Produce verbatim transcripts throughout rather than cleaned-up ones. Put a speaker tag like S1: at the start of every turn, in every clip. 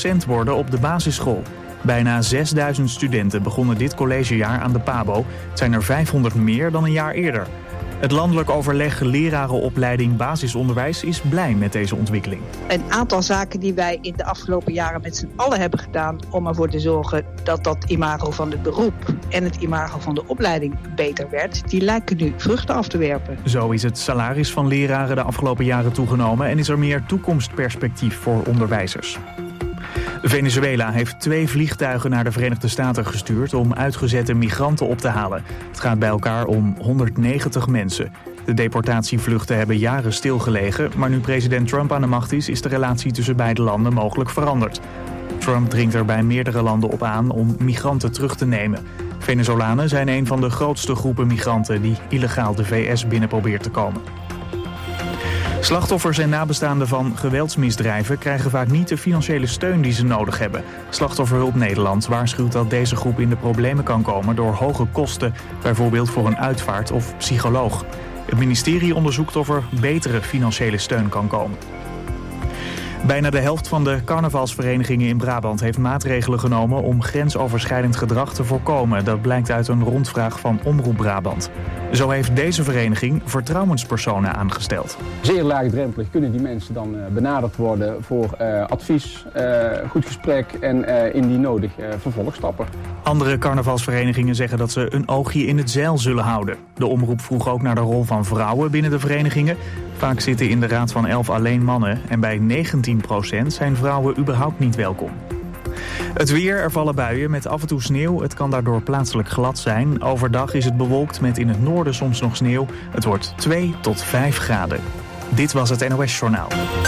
S1: docent worden op de basisschool. Bijna zesduizend studenten begonnen dit collegejaar aan de PABO. Het zijn er vijfhonderd meer dan een jaar eerder. Het landelijk overleg lerarenopleiding basisonderwijs is blij met deze ontwikkeling.
S2: Een aantal zaken die wij in de afgelopen jaren met z'n allen hebben gedaan om ervoor te zorgen dat dat imago van het beroep en het imago van de opleiding beter werd, die lijken nu vruchten af te werpen.
S1: Zo is het salaris van leraren de afgelopen jaren toegenomen en is er meer toekomstperspectief voor onderwijzers. Venezuela heeft twee vliegtuigen naar de Verenigde Staten gestuurd om uitgezette migranten op te halen. Het gaat bij elkaar om honderdnegentig mensen. De deportatievluchten hebben jaren stilgelegen, maar nu president Trump aan de macht is, is de relatie tussen beide landen mogelijk veranderd. Trump dringt er bij meerdere landen op aan om migranten terug te nemen. Venezolanen zijn een van de grootste groepen migranten die illegaal de V S binnen probeert te komen. Slachtoffers en nabestaanden van geweldsmisdrijven krijgen vaak niet de financiële steun die ze nodig hebben. Slachtofferhulp Nederland waarschuwt dat deze groep in de problemen kan komen door hoge kosten, bijvoorbeeld voor een uitvaart of psycholoog. Het ministerie onderzoekt of er betere financiële steun kan komen. Bijna de helft van de carnavalsverenigingen in Brabant heeft maatregelen genomen om grensoverschrijdend gedrag te voorkomen. Dat blijkt uit een rondvraag van Omroep Brabant. Zo heeft deze vereniging vertrouwenspersonen aangesteld.
S3: Zeer laagdrempelig kunnen die mensen dan uh, benaderd worden voor uh, advies, uh, goed gesprek en uh, indien nodig uh, vervolgstappen.
S1: Andere carnavalsverenigingen zeggen dat ze een oogje in het zeil zullen houden. De omroep vroeg ook naar de rol van vrouwen binnen de verenigingen. Vaak zitten in de raad van elf alleen mannen en bij negentien procent zijn vrouwen überhaupt niet welkom. Het weer, er vallen buien met af en toe sneeuw. Het kan daardoor plaatselijk glad zijn. Overdag is het bewolkt met in het noorden soms nog sneeuw. Het wordt twee tot vijf graden. Dit was het N O S Journaal.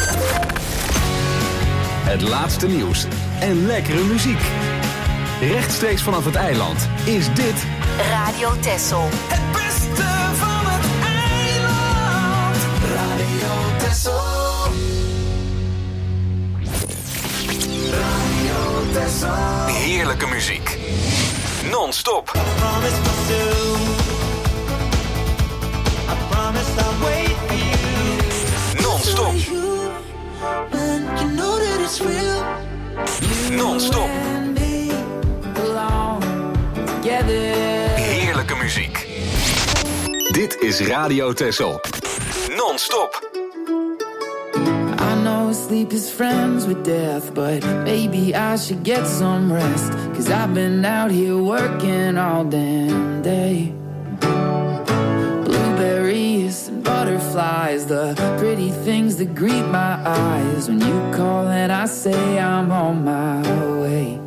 S4: Het laatste nieuws en lekkere muziek. Rechtstreeks vanaf het eiland is dit
S5: Radio Texel.
S6: Het beste van het eiland. Radio Texel. Radio Texel.
S4: heerlijke muziek. Non-stop. Non-stop. Non-stop. Heerlijke muziek. Dit is Radio Texel. Non-stop.
S7: I know sleep is friends with death, but maybe I should get some rest, 'cause I've been out here working all damn day. Blueberries and butterflies, the pretty things that greet my eyes when you call and I say I'm on my way.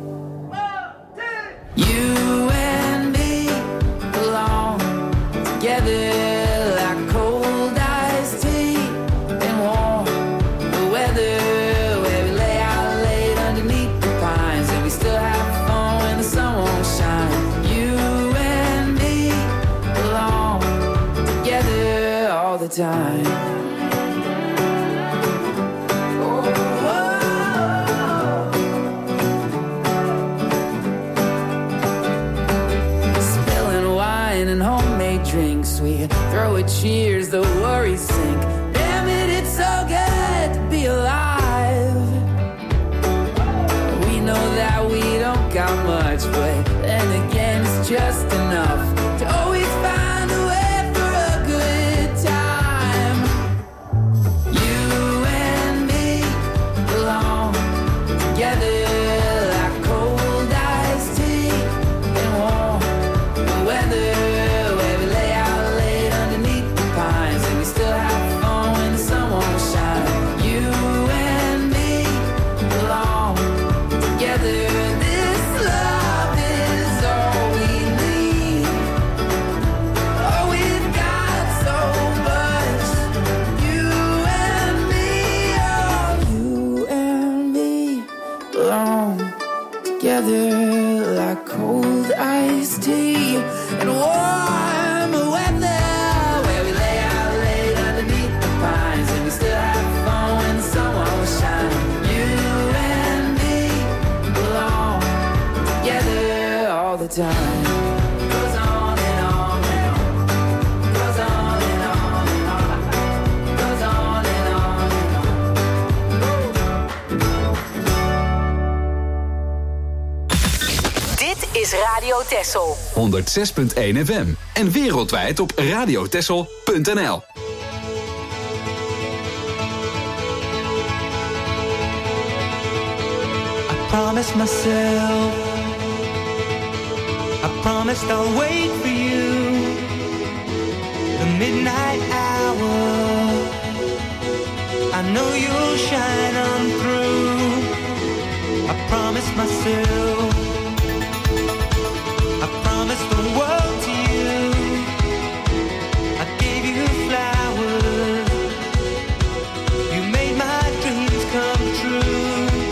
S7: You and me belong together like cold iced tea and warm the weather, where we lay out late underneath the pines and we still have fun when the sun won't shine. You and me belong together all the time. Drinks, we throw a cheers, the worries sink. Damn it, it's so good to be alive. We know that we don't got much, but then again it's just enough to always find a way for a good time. You and me belong together like cold iced tea and warm the weather. Like cold iced tea and warm weather, where we lay out late underneath the pines and we still have fun when the sun won't shine. You and me belong together all the time. Goes on and on and on. Goes on and on and on. Goes on and on and on.
S5: Dit is Radio Texel.
S4: honderd zes punt één F M. En wereldwijd op radiotexel punt n l.
S6: I promised myself, I promised I'll wait for you. The midnight hour, I know you'll shine on through. I promised myself, I promised the world to you. I gave you flowers, you made my dreams come true.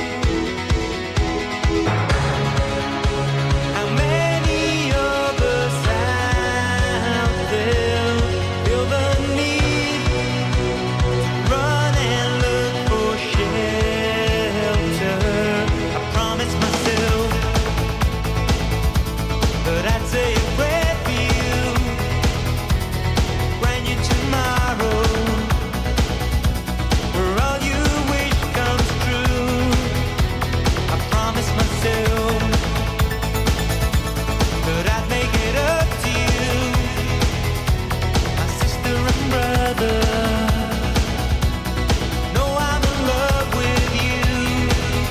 S6: How many of us out there feel the need to run and look for shelter? I promised myself that I'd say a prayer for you, grant you tomorrow, where all you wish comes true. I promised myself that I'd make it up to you, my sister and brother. Know I'm in love with you.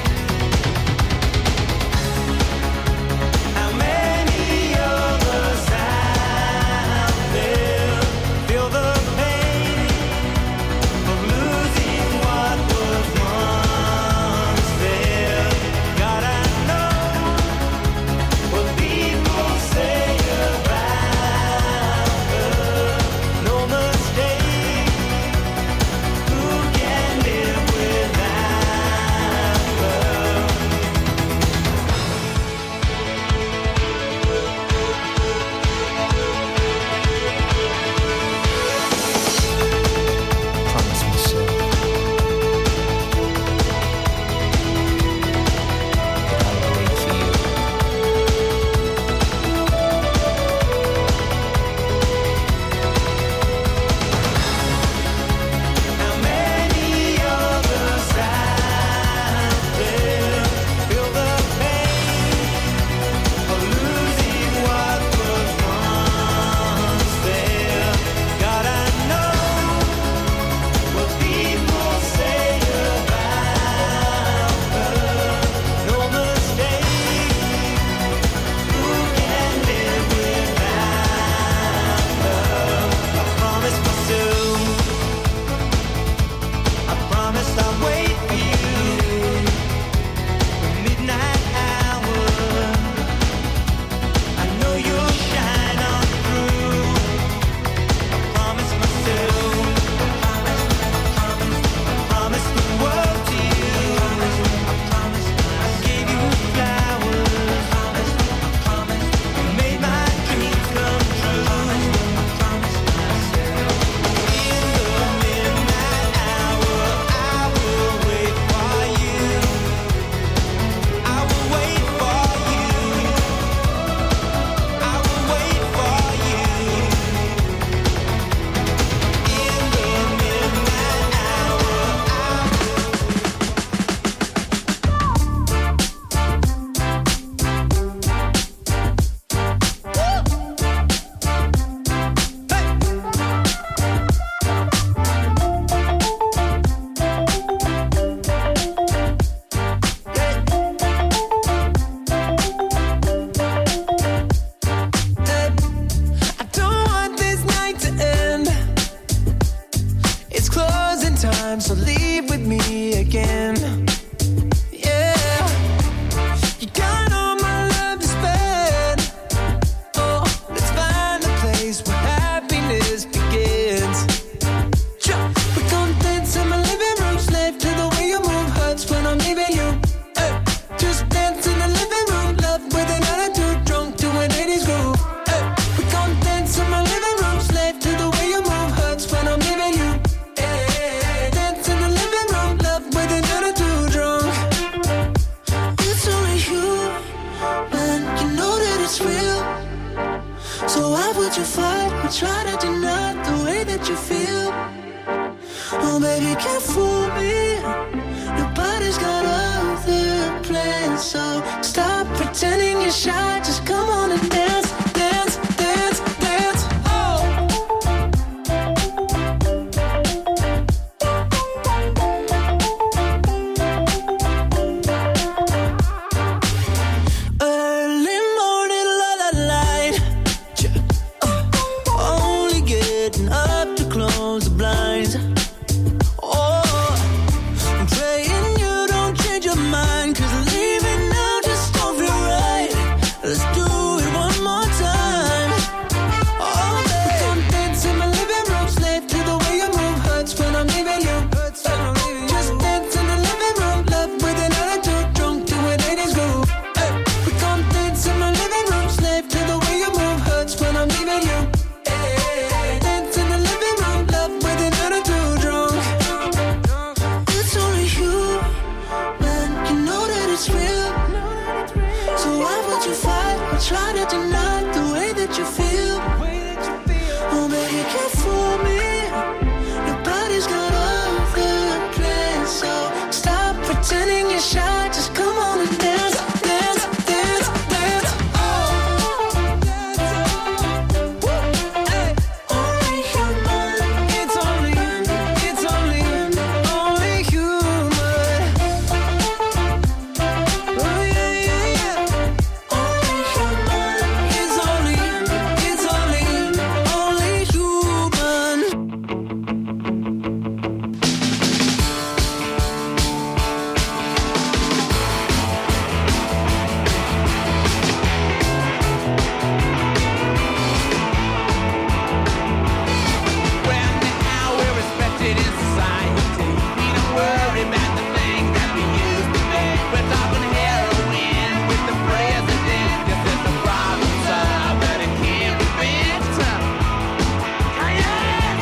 S6: How many of us out there feel the pain of losing what was once there? God, I know what people say about her. No mistake, who can live without her? Promise myself that I'll wait for you. How many of us out there feel the pain of losing what was once there? God, I know what people say about her. No mistake, who can live without her? I promised myself, I promised I'll wait for you. The midnight hour, I know you'll shine on through. I promised myself, I promised, I promised, I promised the world to you. I promised, I gave you flowers. I promised, I promised, you made my dreams come true. I promised myself, in the midnight hour, I will wait for you. I will wait for you. I will wait for you. In the midnight hour, I don't want this night to end. It's closing time, so leave with me again. Yeah, you got all my love to spend. Oh, let's find a place where happiness begins. Sure, we're gonna dance in my living room, slave to the way you move, hurts when I'm leaving you. Hey, just dance in the living room, love with an attitude, drunk to an eighties groove. Hey, we're gonna dance in my living room, slave to the way you move, hurts when I'm leaving you. Hey, dance in the living room, love with an attitude, drunk. It's only you, man, you know that it's real. So why would you fight or try to deny the way that you feel? Oh, baby, can't fool me. Nobody's got other plans, so stop pretending you're
S7: shot, just come on and dance, dance, dance, dance. Oh. Early morning, la la light. Uh, only getting up to close the blinds. Oh, I'm praying you don't change your mind, 'cause leaving now just don't feel right. Let's do it one more time. Oh, babe, come dance in my living room, slave to the way you move. Hurts when I'm leaving you. Hurts when I'm leaving you. Just dance in the living room, love with an attitude, drunk to an eighties groove. Hey, we come dance in my living room, slave to the way you move. Hurts when I'm leaving you. Hey, dance in the living room, love with an attitude, drunk. It's only you, man, you know that it's real. So why would you fight or try to deny the way that you feel? Oh, baby, you can't fool me. Nobody's got all the plans. So stop pretending you're shy. Just come on and dance, dance, dance, dance. Oh, hey, only human. It's only, it's only, only human. Oh yeah, yeah, yeah. Only human. It's only, it's only, only human.
S6: Well, now we're respected in society. We don't worry about the things that we used to be. We're talking heroin with the president. This is a problem solved, but it can't be fixed. Ah, yes.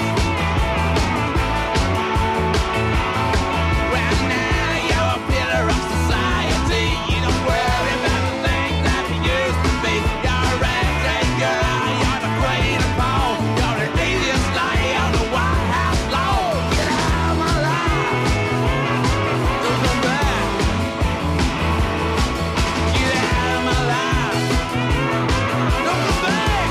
S6: Well, now you're a pillar of society. You don't worry about the things that we used to be. You're a rag girl. You're the queen of Paul. You're the easiest lay on the White House lawn. Get out of my life. Don't come back. Get out of my life. Don't come back.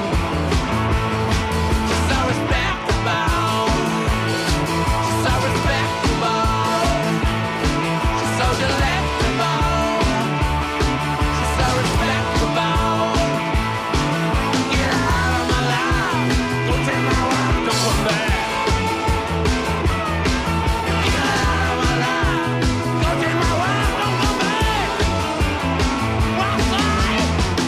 S6: She's so respectable. She's so respectable. She's so delectable. She's so respectable. Get out of my life. Don't take my wife. Don't come back. Get out of my life. Don't take my wife. Don't come back. What's that?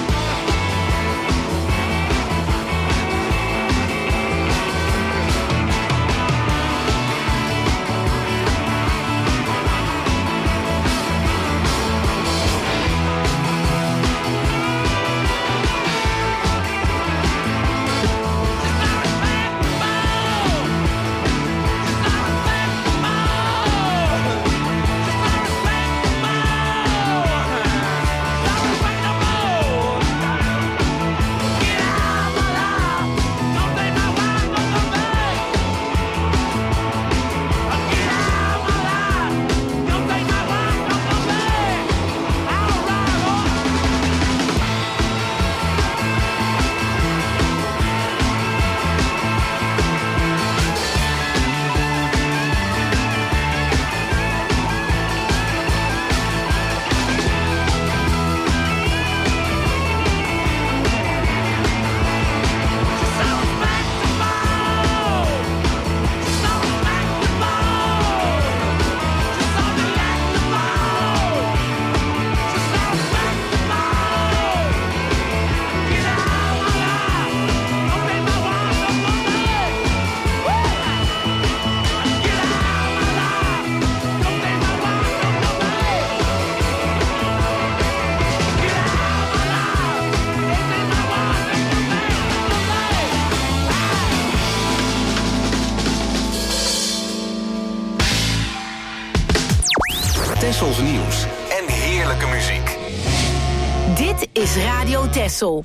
S4: Tessels nieuws en heerlijke muziek.
S5: Dit is Radio Tessel.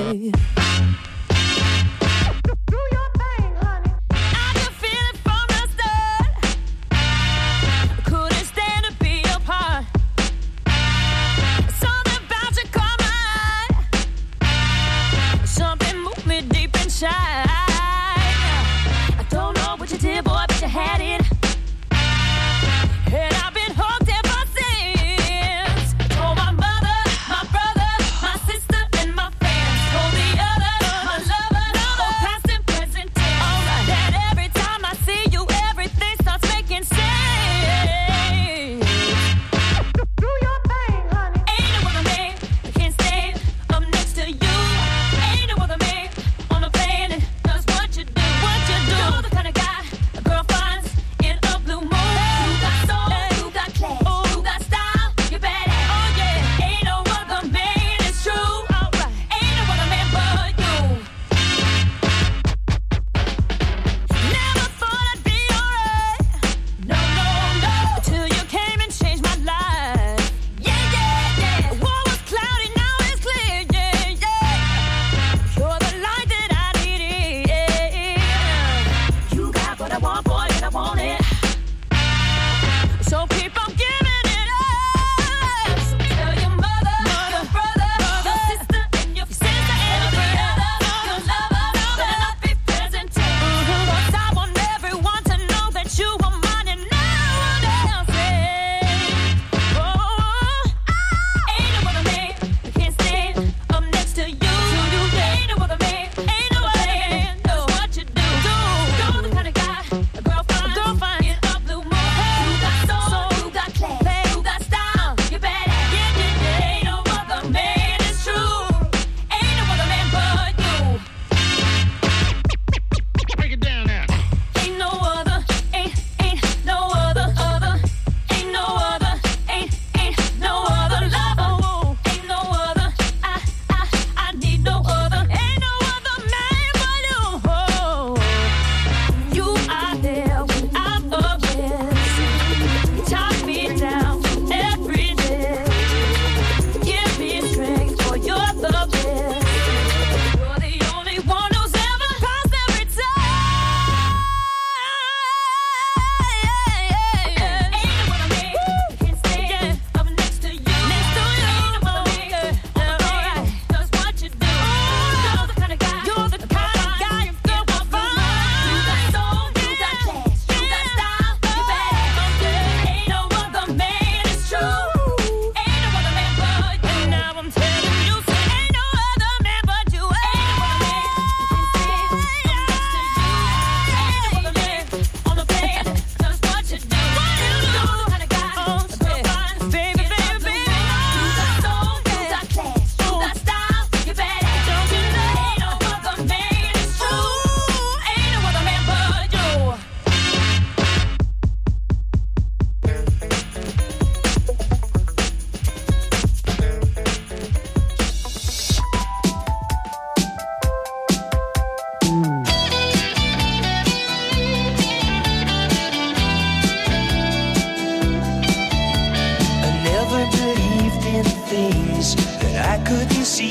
S7: Do your thing, honey. I can feel it from the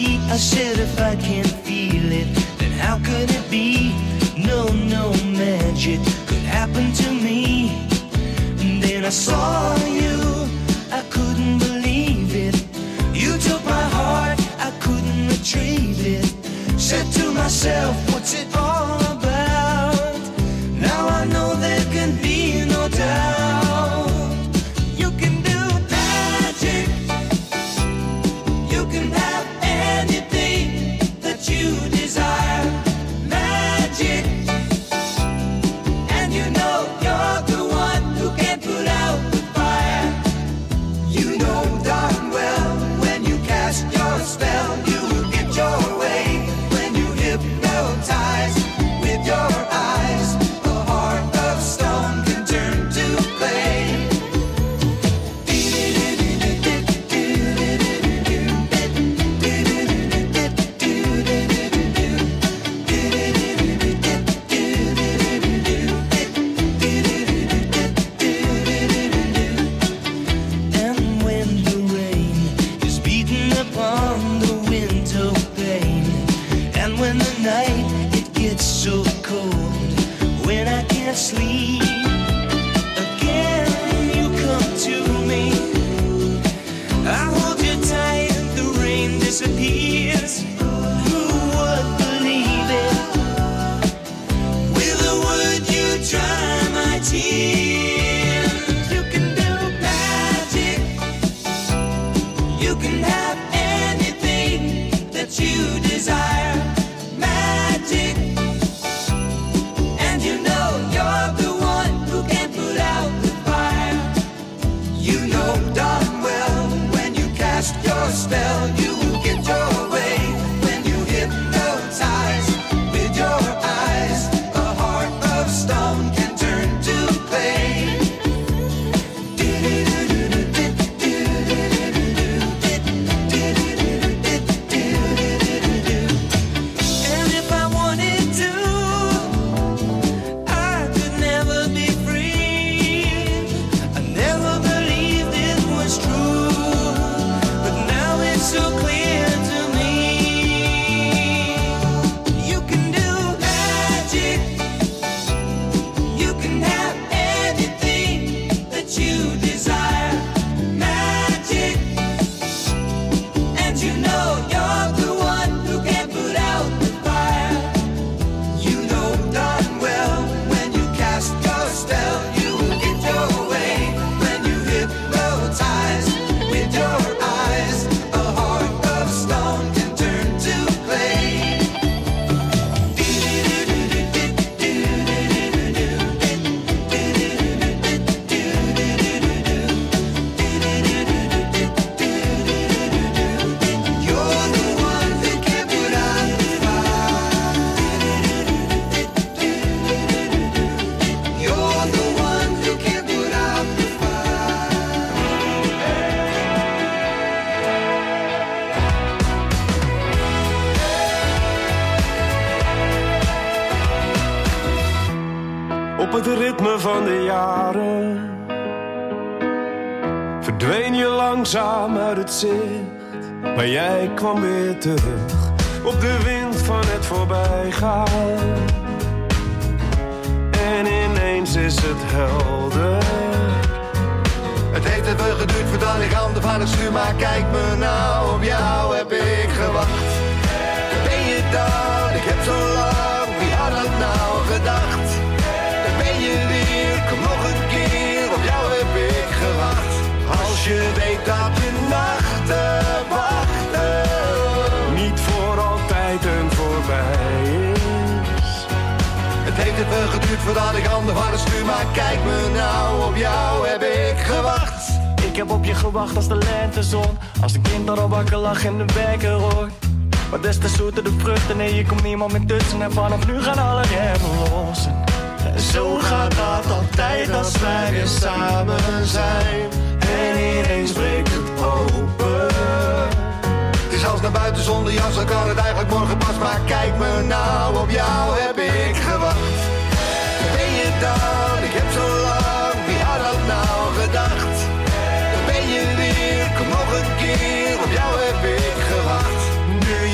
S8: be? I said if I can't feel it, then how could it be? No, no magic could happen to me. And then I saw you, I couldn't believe it. You took my heart, I couldn't retrieve it. Said to myself, what's it all about? Now I know there can be no doubt. You can do magic. You can have anything that you desire. Magic. And you know you're the one who can put out the fire. You know darn well when you cast your spell, you will get your way. When you hypnotize with your eyes, a heart of stone can turn to clay. And when the rain is beating upon the window pane, and when the night it gets so cold, when I can't sleep, again you come to me. I hold you tight and the rain disappears. Who would believe it? With a word you dry my tears. You can do magic. You can have anything that you desire. Magic. And you know you're the one who can put out the fire. You know darn well when you cast your spell, you will get your way. When you hypnotize with your eyes, a heart of stone can turn to clay. And if I wanted to, I could never be free. I never believed it was true, but now it's so clear to me. You can do magic. You can have anything that you desire. Magic. And you know you're the one who can put out the fire. You know darn well when you cast your spell, you will get your way. When you hypnotize with your eyes, a heart of stone can turn to clay. You're the one who can put out the fire. You're the one who can put out the
S9: Op het ritme van de jaren verdween je langzaam uit het zicht, maar jij kwam weer terug op de wind van het voorbijgaan. En ineens is het helder.
S10: Het heeft even geduurd voordat ik handen van het stuur, maar kijk me nou, op jou heb ik gewacht. Ben je dan, ik heb zo lang, wie had dat nou gedacht? Dan ben je weer, kom nog een keer, op jou heb ik gewacht. Als je weet dat je nachten wachten
S9: Niet voor altijd en voorbij is.
S10: Het heeft even geduurd voordat ik handen van het stuur, maar kijk me nou, op jou heb ik gewacht.
S11: Ik heb op je gewacht als de lentezon, als een kind dat al wakker lag in de beker hoort. Maar des te zoeter de vruchten, nee, je komt niemand meer tussen. En vanaf nu gaan alle remmen los. En zo gaat dat altijd als wij weer samen zijn. En ineens breekt het open.
S10: Het is als naar buiten zonder jas, dan kan het eigenlijk morgen pas. Maar kijk me nou, op jou heb ik gewacht. Ben je dan, ik heb zo lang, wie had dat nou gedacht? Dan ben je weer, kom nog een keer, op jou heb ik gewacht.
S9: Nu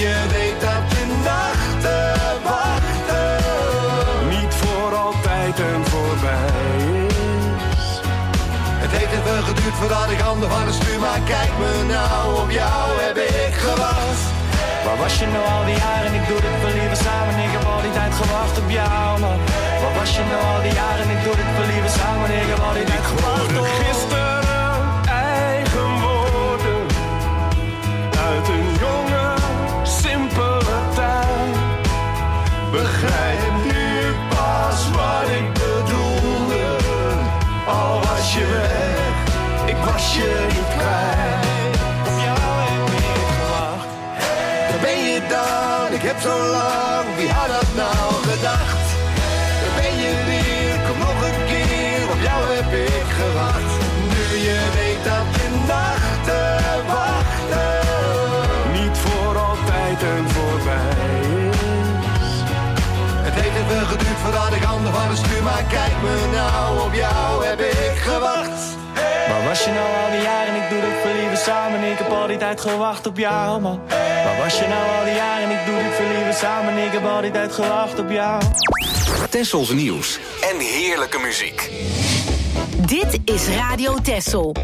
S9: altijd een voorbij is.
S10: Het heeft even geduurd voordat ik handen van de stuur, maar kijk me nou, op jou heb ik gewacht.
S11: Waar was je nou al die jaren? Ik doe dit voor liever samen. Ik heb al die tijd gewacht op jou, man. Waar was je nou al die jaren? Ik doe dit voor liever samen. Ik heb al die tijd gewacht op
S9: gisteren eigen woorden uit een jonge, simpele tijd. Begrijp nu pas wat ik bedoelde. Al was je weg, ik was je niet kwijt.
S11: op jou heb ik gewacht.
S10: Daar ben je dan, ik heb zo lang, wie had dat nou gedacht? Daar ben je weer, kom nog een keer, op jou heb ik gewacht. Nu je weet dat je nachten wachten
S9: Niet voor altijd een voorbij is.
S10: Het heeft even geduurd voordat ik handen van de stuur, maar kijk me nou, op jou heb ik gewacht.
S11: Waar was je nou al die jaren? Ik doe dit voor liever samen. Ik heb al die tijd gewacht op jou, man. Waar was je nou al die jaren? Ik doe dit voor liever samen. Ik heb al die tijd gewacht op jou.
S4: Tessels nieuws en heerlijke muziek.
S5: Dit is Radio Tessel.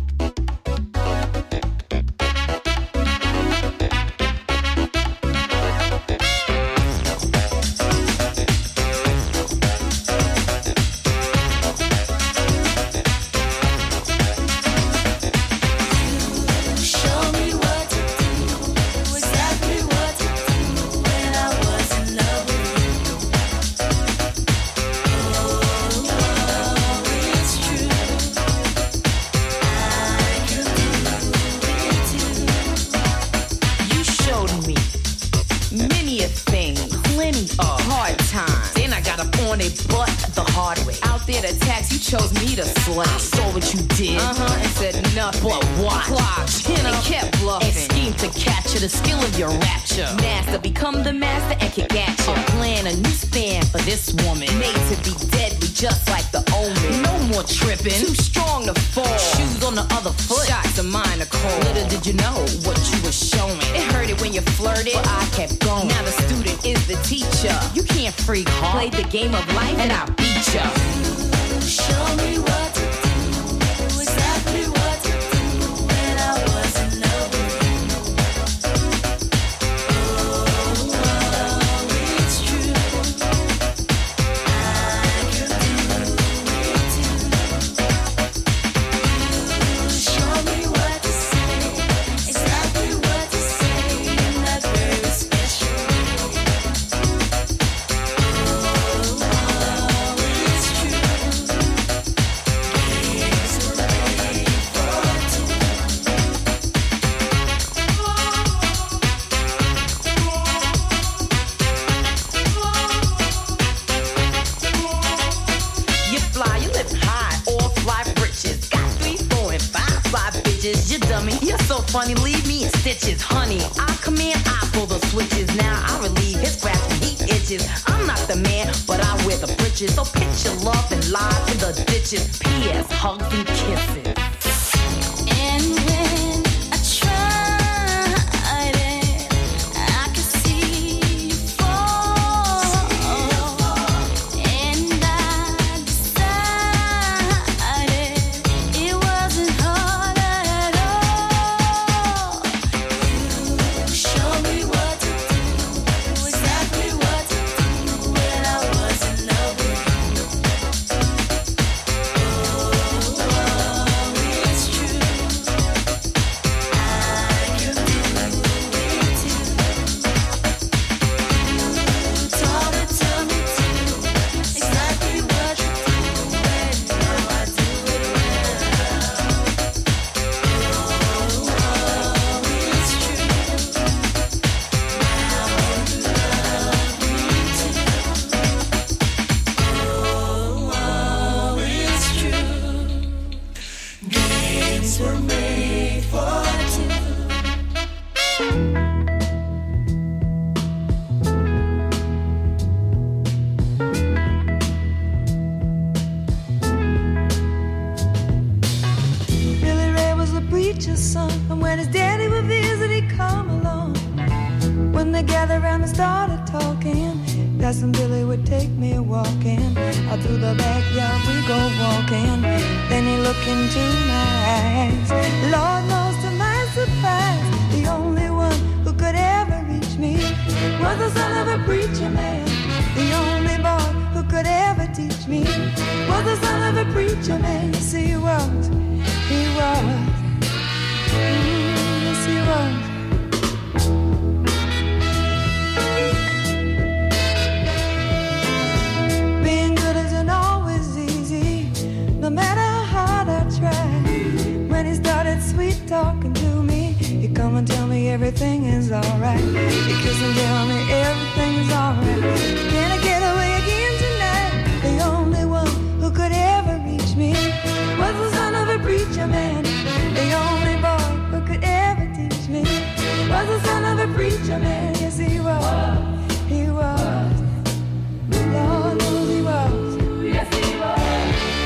S12: Chose me to slay. I saw what you did, uh-huh, and said nothing but what? Clocked, you know, and kept bluffing, and schemed to capture the skill of your rapture. Master, become the master and kick at you. I'll plan a new span for this woman, made to be deadly, just like the omen. No more tripping, too strong to fall. Shoes on the other foot, shots of mine are cold. Little did you know what you were showing. It hurt it when you flirted, but I kept going. Now the student is the teacher. You can't freak hard. Play the game of life, and I beat ya. Show me what to do, exactly what to do when I was in love with you. Oh, oh, it's true. I can do it too. You show me what to say, exactly what to say in that very special way. Oh, oh, it's true. Funny, leave me in stitches, honey. I command, I pull the switches. Now I relieve his scratch when he itches. I'm not the man, but I wear the britches. So pitch your love and lies in the ditches. P S Hugs and kisses. And when I tried it, I could see you fall. And I decided it wasn't hard at all. Show me what to do, exactly what to do when I was in love with you. Oh, oh, it's true. I can do it too. You taught it to me too, exactly what to do, and now I do it well. Oh, oh, it's true. Now you love me too. Oh, oh, it's true. Games were made for two. Billy Ray was a preacher's son, and when his daddy would visit, he'd come along. When they gathered around and started talking,
S7: Cousin Billy would take me walking. Out through the backyard we go walking. Then he looked into my eyes. Lord knows to my surprise, the only one who could ever reach me was the son of a preacher man. The only boy who could ever teach me was the son of a preacher man. Yes, he was, he was, mm, yes, he was. Being good isn't always easy, no matter how hard I try. When he started sweet talking to me, he'd come and tell me everything is alright. He'd kiss and tell me everything is alright. Can I get away again tonight? The only one who could ever reach me was the son of a preacher man. The only boy who could ever teach me was the son of a preacher man. Yes, he was, he was. Lord knows he was. Yes, he was.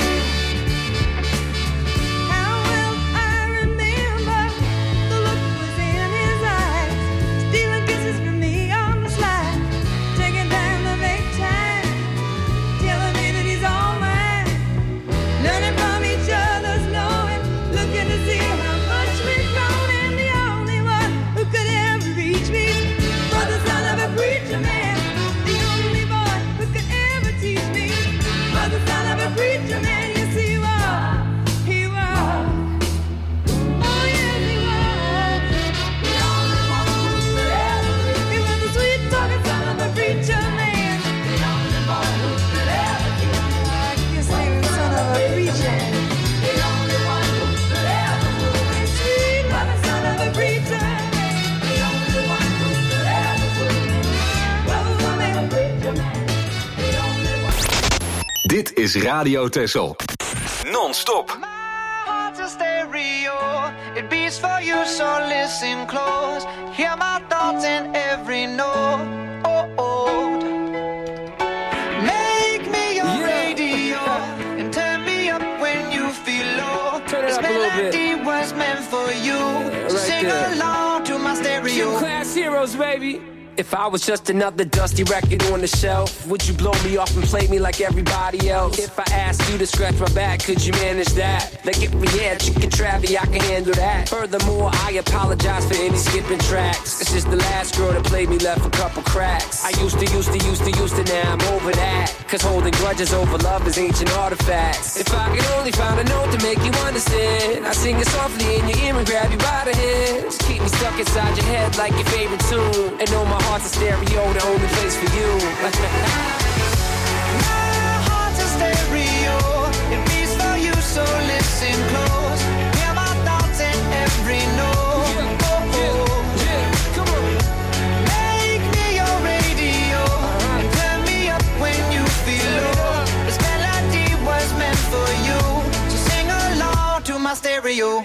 S7: How will I remember the look was in his eyes, stealing kisses from me on the slide, taking time to make time, telling me that he's all mine, learning from each other's knowing, looking to see how much we've grown, and the only one who could ever reach me was the son of a preacher man. The only boy who could ever teach me was the son of a preacher man. Yes, he was, he was. Oh, yes, he was. The only one who could ever reach me. He was the sweet talking son of a preacher man. The only boy who could ever teach me. I guess he was son of a preacher. The only one who could ever move me. Sweet talking son of a preacher man. The only one who could ever move me. Was the son of a preacher man. The only one.
S4: Dit is Radio Texel. Non-stop.
S6: My heart's a stereo, it beats for you, so listen close. Hear my thoughts in every note. Oh, oh. Make me your
S13: Yeah.
S6: radio and turn me up when you feel low.
S13: Turn it
S6: This
S13: up a little bit.
S6: melody was meant for you. So
S13: right
S6: sing
S13: there.
S6: along to my stereo.
S13: Gym class heroes, baby. If I was just another dusty record on the shelf, would you blow me off and play me like everybody else? If I asked you to scratch my back, could you manage that? Like if we had chicken travi, I can handle that. Furthermore, I apologize for any skipping tracks. It's just the last girl that played me left a couple cracks. I used to, used to, used to, used to, now I'm over that. Cause holding grudges over love is ancient artifacts. If I could only find a note to make you understand, I sing it softly in your ear and grab you by the hands. Keep me stuck inside your head like your favorite tune. And know my heart's a stereo, the only place for you.
S6: My heart's a stereo, it beats for you, so listen close. Hear my thoughts in every note.
S13: Yeah,
S6: Oh, oh.
S13: yeah, come on.
S6: Make me your radio and turn me up when you feel low. This melody was meant for you, so sing along to my stereo.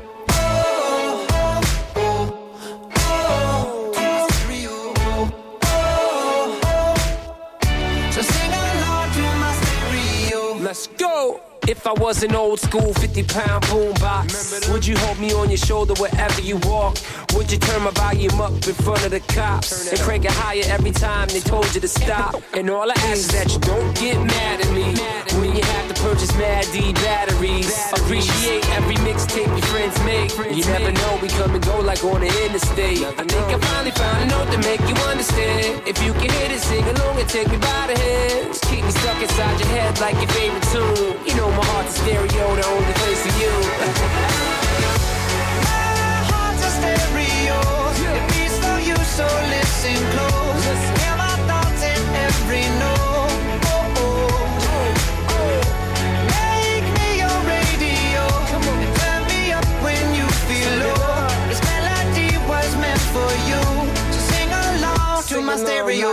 S13: Let's go! If I was an old school fifty pound boombox, would you hold me on your shoulder wherever you walk? Would you turn my volume up in front of the cops and crank it higher every time they told you to stop? And all I ask is that you don't get mad at me when you have to purchase Mad D batteries. Appreciate every mixtape your friends make. You never know, we come and go like on the interstate. I think I finally found a note to make you understand. If you can hit it, sing along and take me by the hands. Keep me stuck inside your head like your favorite tune. You know my heart's a stereo, the only place for you.
S6: My heart's a stereo, it beats for you, so listen close. Hear my thoughts in every note. Oh, oh. Make me your radio and turn me up when you feel low. This melody was meant for you, so sing along to my stereo.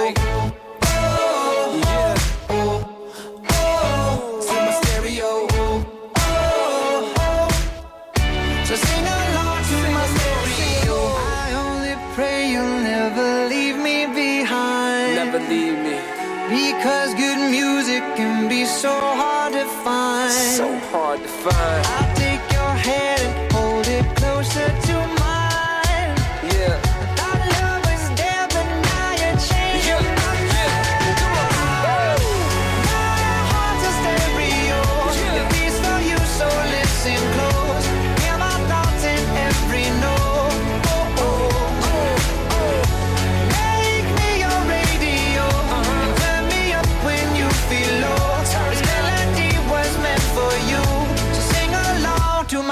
S13: Leave me.
S6: Because good music can be so hard to find.
S13: So hard to find.
S6: I'll take your hand and hold it closer to mine.
S13: Yeah.
S6: Thought love was there, but now you're changing
S13: yeah.
S6: my mind.
S13: Yeah. Come on.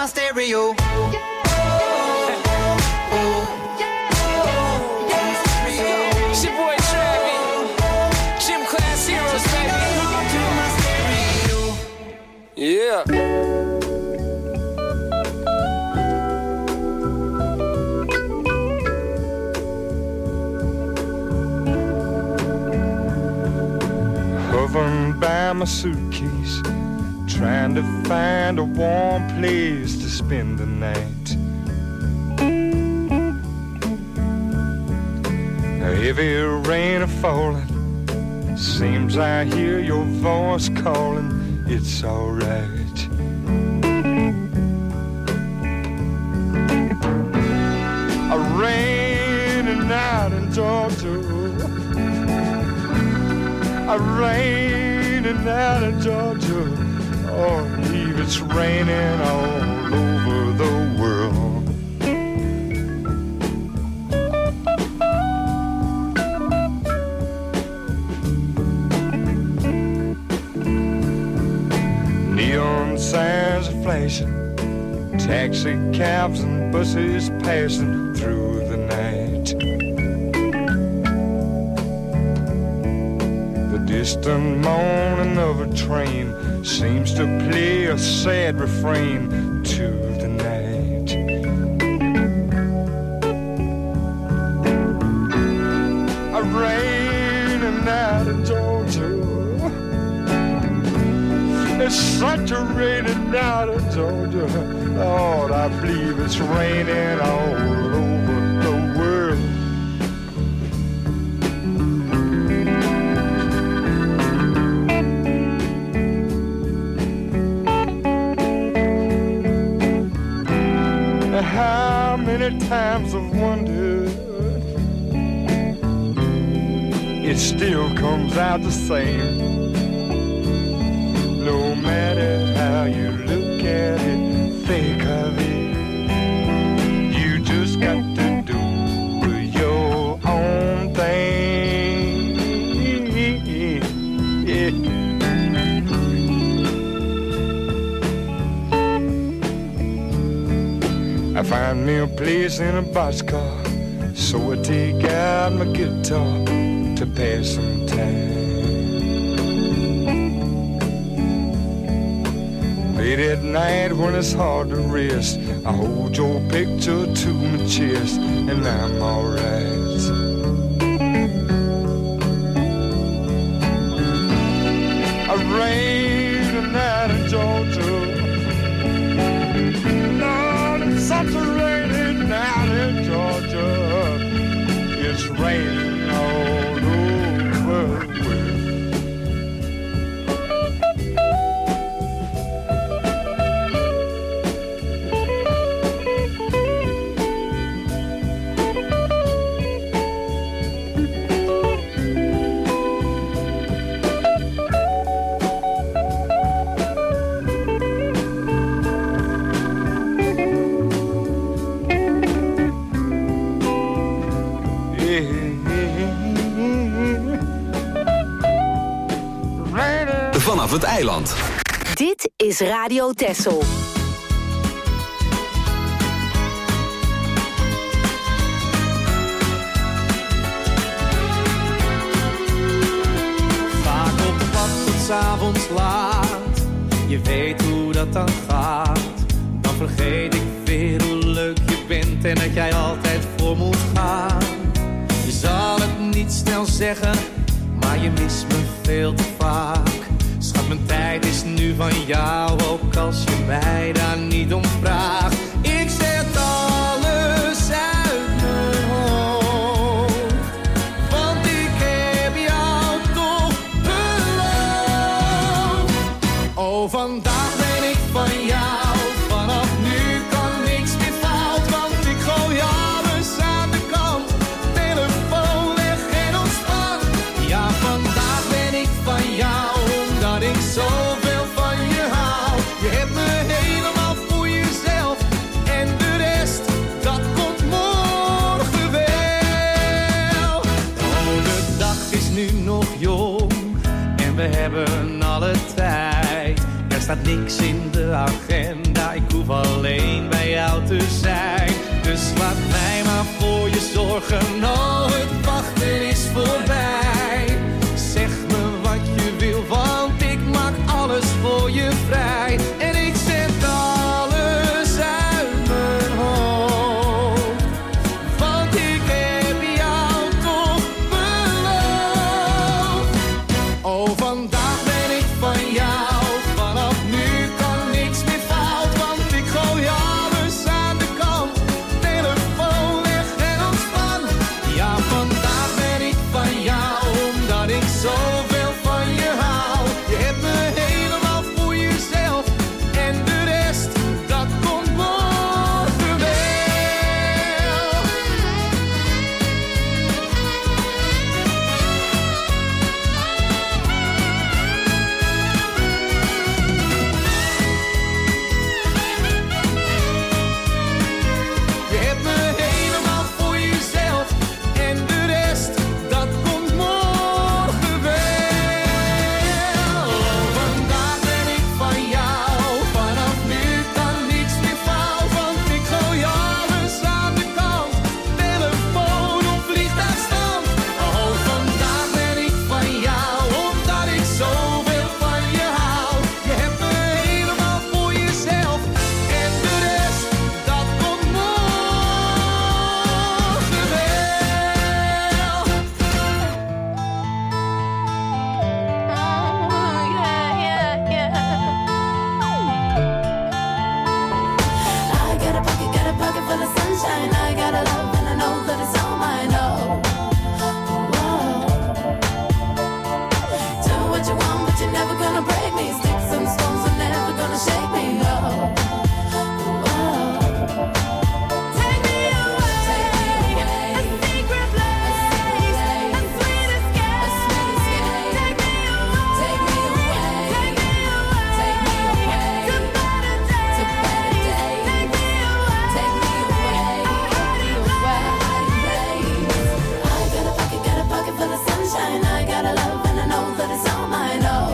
S6: my stereo.
S13: Yeah.
S14: Hovering by my suitcase, trying to find a warm place to spend the night. A heavy rain is falling, seems I hear your voice calling. It's alright. A rainy night in Georgia, a rainy night in Georgia. Oh, Eve, it's raining all over the world. Signs are flashing, taxi cabs and buses passing through the night. The distant moaning of a train seems to play a sad refrain to the night. A rainy night in Georgia. It's such a rainy night in Georgia. Lord, I believe it's raining all over the world. How many times I've wondered, it still comes out the same. No matter how you look at it, think of it, you just got to do your own thing. Yeah. I find me a place in a boxcar, so I take out my guitar to pass some time. Late at night when it's hard to rest, I hold your picture to my chest and I'm alright. A rainy night in Georgia, Lord, it's such a rainy night in Georgia. It's raining all over the world.
S4: Vanaf het eiland.
S5: Dit is Radio Texel.
S15: Vaak op pad tot 's avonds laat. Je weet hoe dat dan gaat. Dan vergeet ik weer hoe leuk je bent en dat jij altijd voor moet gaan. Je zal het niet snel zeggen, maar je mist me veel te vaak. Schat, mijn tijd is nu van jou, ook als je mij daar niet om vraagt. Ik zet alles uit mijn hoofd, want ik heb jou toch beloofd. Oh, vandaag ben ik van jou, vanaf nu kan niks meer fout, want ik gooi alles aan de kant. Telefoon weg en ontspan. Ja, vandaag ben ik van jou, omdat ik zoveel van je hou. Je hebt me helemaal voor jezelf en de rest, dat komt morgen wel. Oh, de dag is nu nog jong en we hebben alle tijd. Er staat niks in de agenda, ik hoef alleen bij jou te zijn. Dus laat mij maar voor je zorgen, oh het wachten is voorbij. Zeg me wat je wil, want ik maak alles voor je vrij. En ik zet alles uit mijn hoofd, want ik heb jou toch beloofd. Oh, vandaag ben ik van jou, vanaf nu kan niks meer fout, want ik gooi alles aan de kant. Telefoon weg en ontspan. Ja, vandaag ben ik van jou, omdat ik zoveel van je hou. Je hebt me helemaal voor jezelf en de rest, dat komt morgen wel. Je hebt me helemaal voor jezelf en de rest, dat komt morgen wel. Oh, vandaag ben ik van jou, vanaf nu kan niks meer fout, want ik gooi alles aan de kant. Telefoon op vliegtuigstand. Oh, vandaag ben ik van jou, omdat ik zoveel van je hou. Je hebt me helemaal voor jezelf en de rest, dat komt morgen wel.
S7: I got a pocket, got a pocket full of sunshine. I got a love and I know that it's all mine. Oh, whoa. Do what you want, but you're never gonna break me. Sticks and stones are never gonna shake me. No. Whoa. Take me away, a secret place, a sweet escape. Take me away, take me away, take me away, take me away to better days, to better days. Take me away, take me away, hiding place. I got a pocket, got a pocket full of sunshine. I got a love and I know that it's all mine. Oh,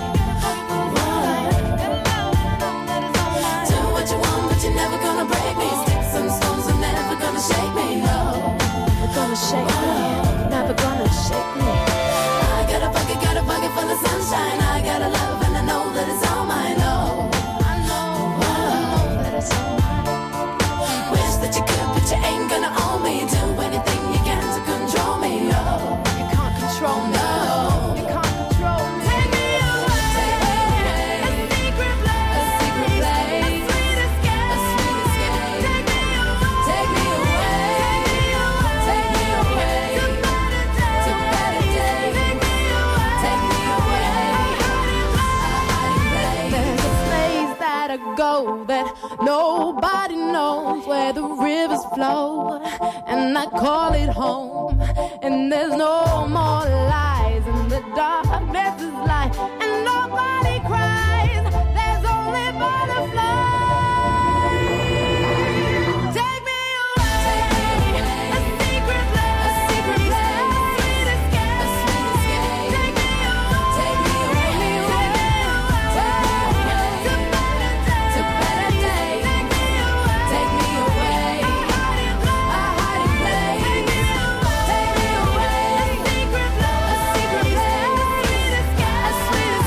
S7: do what you want, but you're never gonna break me. Sticks and stones are never gonna shake me. No, never gonna shake me. Never gonna shake me. I got a pocket, got a pocket full of sunshine. I got a love and I know that it's all mine. Oh, I know that it's all mine. Wish that you could, but you ain't gonna own me. Do anything you can to control me. Oh, you can't control me. No, you can't control me. Take me away, take me away, a secret place, a secret place, a sweet escape, a sweet escape. Take me away, take me away, take me away, take me away to better days, to better days. Take me away, take me away, hiding place. There's a place that I go that nobody knows, where the rivers flow, and I call it home. And there's no more lies, and the darkness is light, and nobody cries. There's only butterflies. Take me away, a secret place, a secret place, a sweet escape, a sweet escape. Take me away, take me away, take me away, to better days, to better days. Take me away, take me away, a hiding place, a hiding place. Take me away, take me away, a secret place, a secret place, a sweet escape, a sweet escape.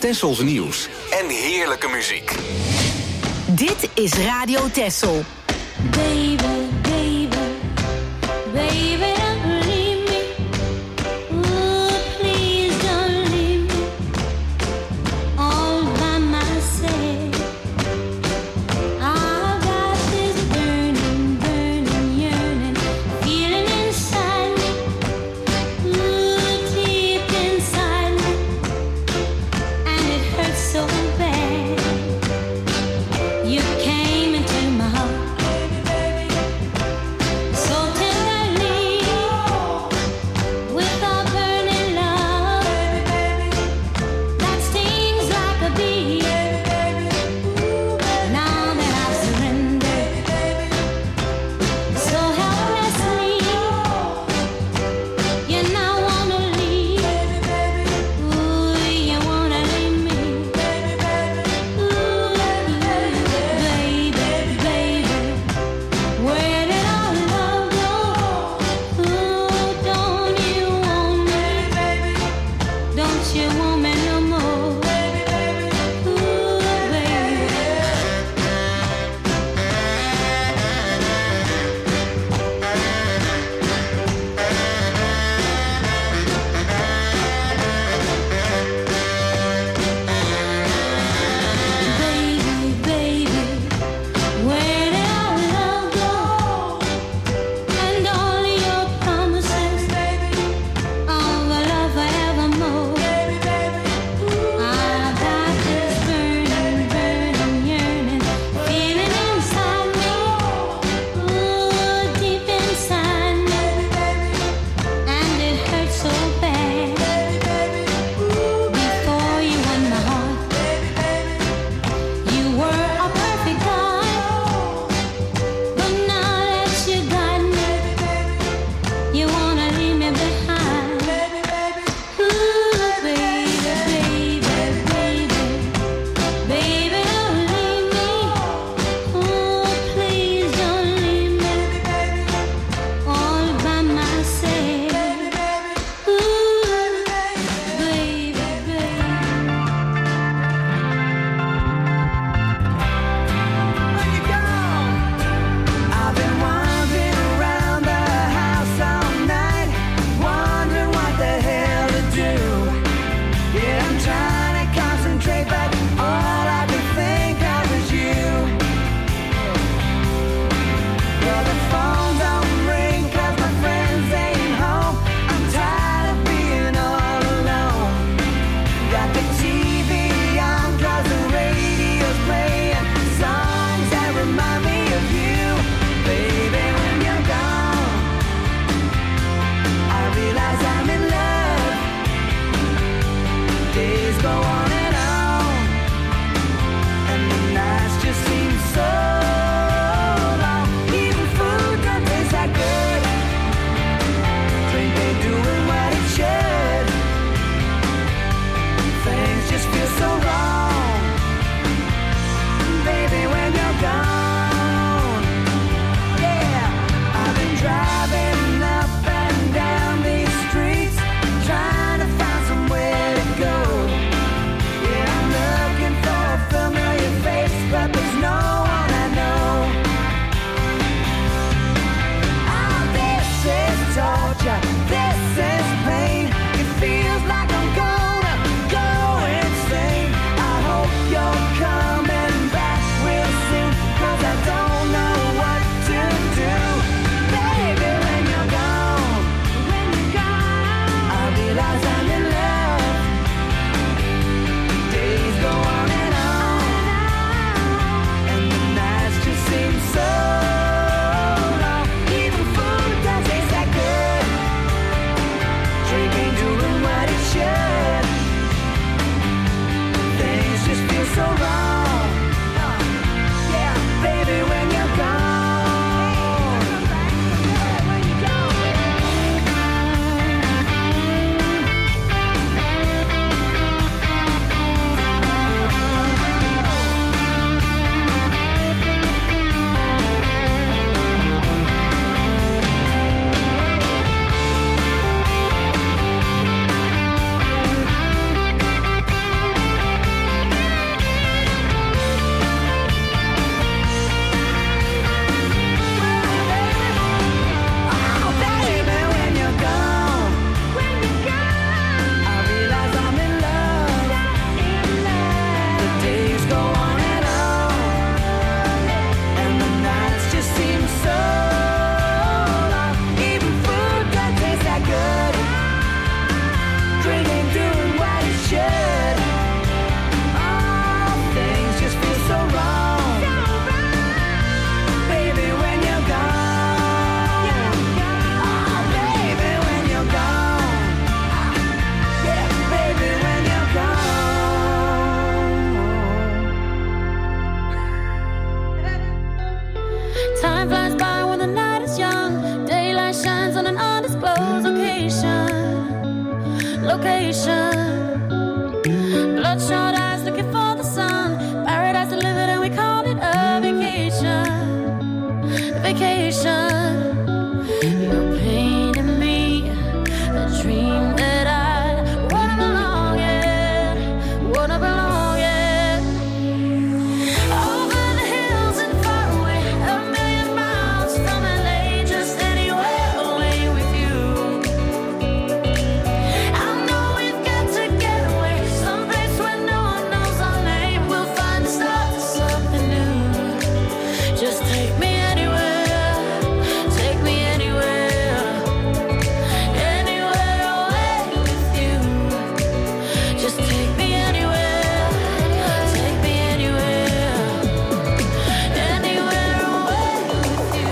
S4: Tessels nieuws en heerlijke muziek.
S5: Dit is Radio Tessel.
S16: Baby, baby, baby, don't leave me. Ooh, please don't leave me all by myself. I've got this burning, burning yearning feeling inside me. Ooh, deep inside me, and it hurts so bad. You came into my heart. location. Bloodshot eyes looking for the sun. Paradise delivered and we call it a vacation. Vacation. You're painting me a dream that I wanna belong in. Wanna belong in. Over the hills and far away, a million miles from L A, just anywhere away with you. I know we've got to get away, someplace where no one knows our name. We'll find the start of something new. Just take me anywhere, take me anywhere, anywhere away with you. Just take me anywhere, take me anywhere, anywhere away with you.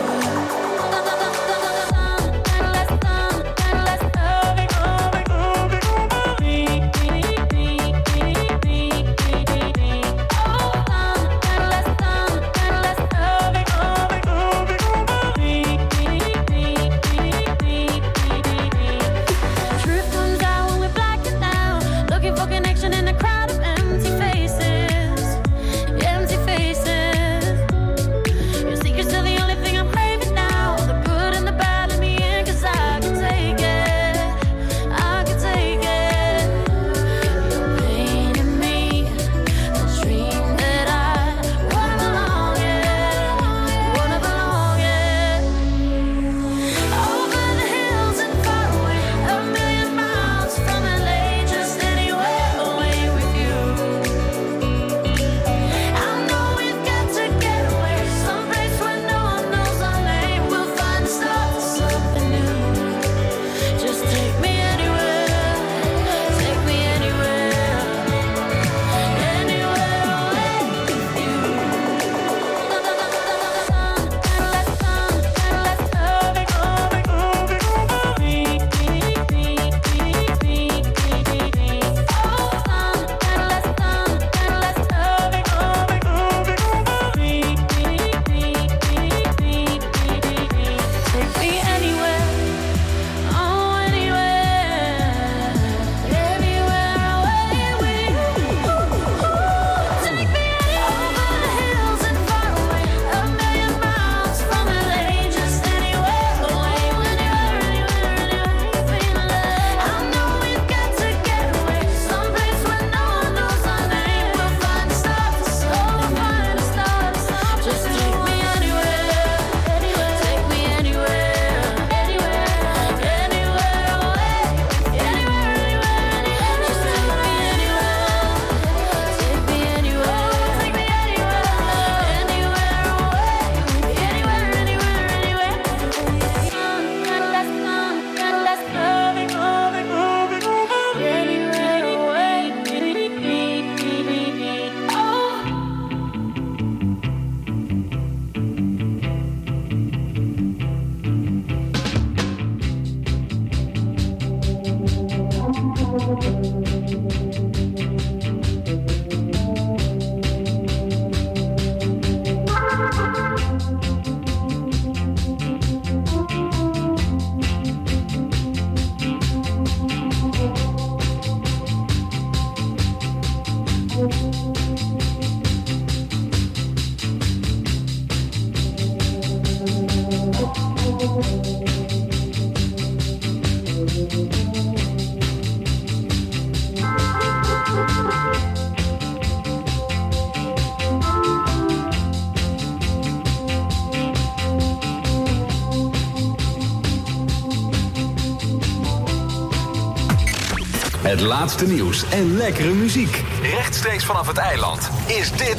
S16: Truth comes out when we're blacking out, looking for connection in a crowd of empty faces, empty faces. Your secret's still the only thing I'm craving now, the good and the bad in the end, 'cause I can take it, I can take it. You're painting me a dream that I wanna belong in, wanna belong in. Over the hills and far away, a million miles from L A, just anywhere away with you. I know we've got to get away, someplace where no one knows our name. We'll find the start of something new. Just take me anywhere, take me anywhere, anywhere away with you. Take me anywhere, oh anywhere, anywhere away with you. Take me over the hills and far away, a million miles from L A, just anywhere away, anywhere, anywhere, anywhere. I know we've got to get away, someplace where no one knows our name. We'll find the stars, oh we'll find the stars. Just take me anywhere, anywhere, take me anywhere, anywhere, anywhere away, anywhere, anywhere, anywhere. Just take me anywhere, take me anywhere, take me anywhere, anywhere away, anywhere, anywhere, anywhere. That's not, that's loving, loving, loving, anywhere away. Oh.
S4: Het laatste nieuws en lekkere muziek. Rechtstreeks vanaf het eiland is dit...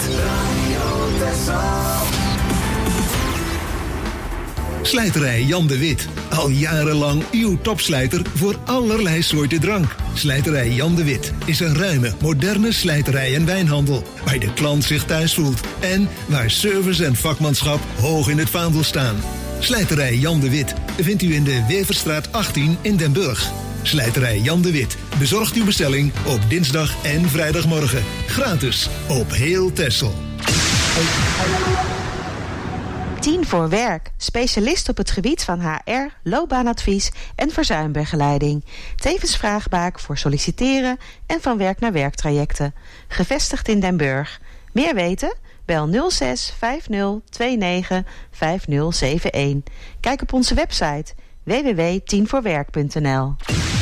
S17: Slijterij Jan de Wit. Al jarenlang uw topslijter voor allerlei soorten drank. Slijterij Jan de Wit is een ruime, moderne slijterij en wijnhandel. Waar de klant zich thuis voelt. En waar service en vakmanschap hoog in het vaandel staan. Slijterij Jan de Wit vindt u in de Weverstraat achttien in Den Burg. Slijterij Jan de Wit bezorgt uw bestelling op dinsdag en vrijdagmorgen. Gratis op heel Texel.
S18: tien voor Werk. Specialist op het gebied van H R, loopbaanadvies en verzuimbegeleiding. Tevens vraagbaak voor solliciteren en van werk naar werktrajecten. Gevestigd in Den Burg. Meer weten? Bel nul zes vijf nul twee negen vijf nul zeven een. Kijk op onze website w w w punt tien voor werk punt n l.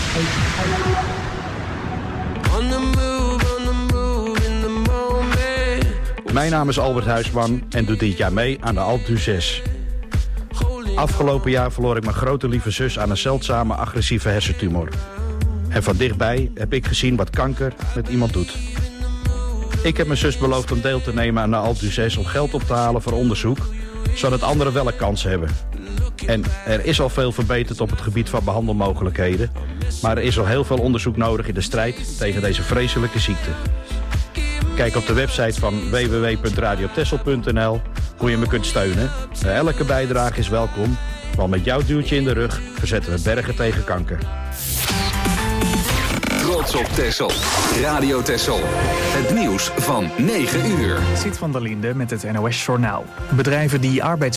S19: Mijn naam is Albert Huisman en doe dit jaar mee aan de Alpe d'Huez. Afgelopen jaar verloor ik mijn grote lieve zus aan een zeldzame agressieve hersentumor. En van dichtbij heb ik gezien wat kanker met iemand doet. Ik heb mijn zus beloofd om deel te nemen aan de Alpe d'Huez om geld op te halen voor onderzoek, zodat anderen wel een kans hebben. En er is al veel verbeterd op het gebied van behandelmogelijkheden, maar er is al heel veel onderzoek nodig in de strijd tegen deze vreselijke ziekte. Kijk op de website van w w w punt radio texel punt n l hoe je me kunt steunen. Elke bijdrage is welkom, want met jouw duwtje in de rug verzetten we bergen tegen kanker.
S4: Trots op Texel. Radio Texel. Het nieuws van negen uur.
S1: Siet van der Linde met het N O S Journaal. Bedrijven die arbeids